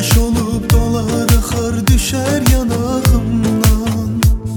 yaş olup dolar akar düşer yanağımdan.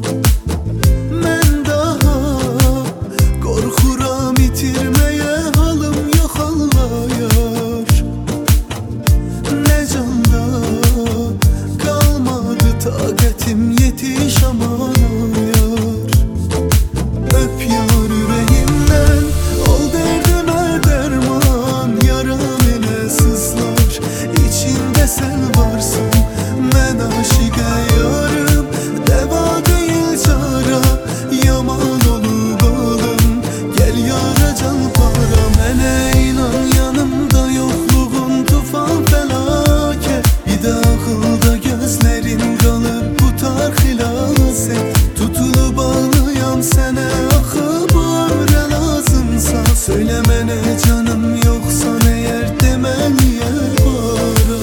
Men daha korkuram itirmeye, halım yok Allah yar. Ne canda kalmadı takatim, yetiş aman yar. Öp yar yüreğimden, ol derdime derman. Yaram ele sızlar, içinde sen varsın. Men aşık yarım, deva değil çara. Yaman olup oğlum, gel yara can para. Mene inan yanımda yokluğun tufan felaket. Bir de akılda gözlerin kalıp bu tar hilaset. Tutulup bağlıyam sene, akı bu ömre lazımsa. Söylemene canım yoksa eğer, demen yer bara.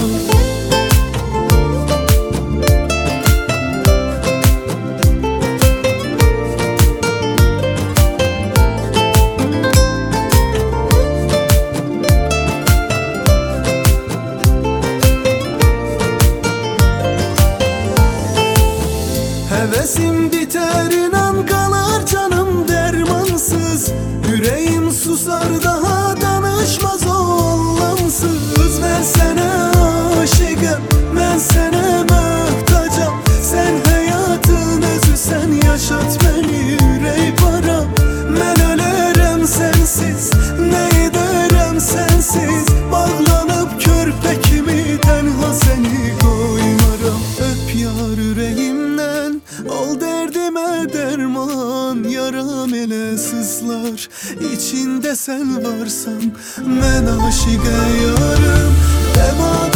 Hevesim biter inan, kalar canım dermansız. Yüreğim susar daha danışmaz o anlamsız. Ben sana aşıkım, ben sana muhtacam. Sen hayatın özü, sen yaşat beni yüreği para. Ben ölerem sensiz, ne ederem sensiz. Bağlanıp körpekimi tenha seni koymaram. Öp yar yüreğimden, ol derdime derman. Yaram ele sızlar, içinde sen varsan. Men aşık yarım, deva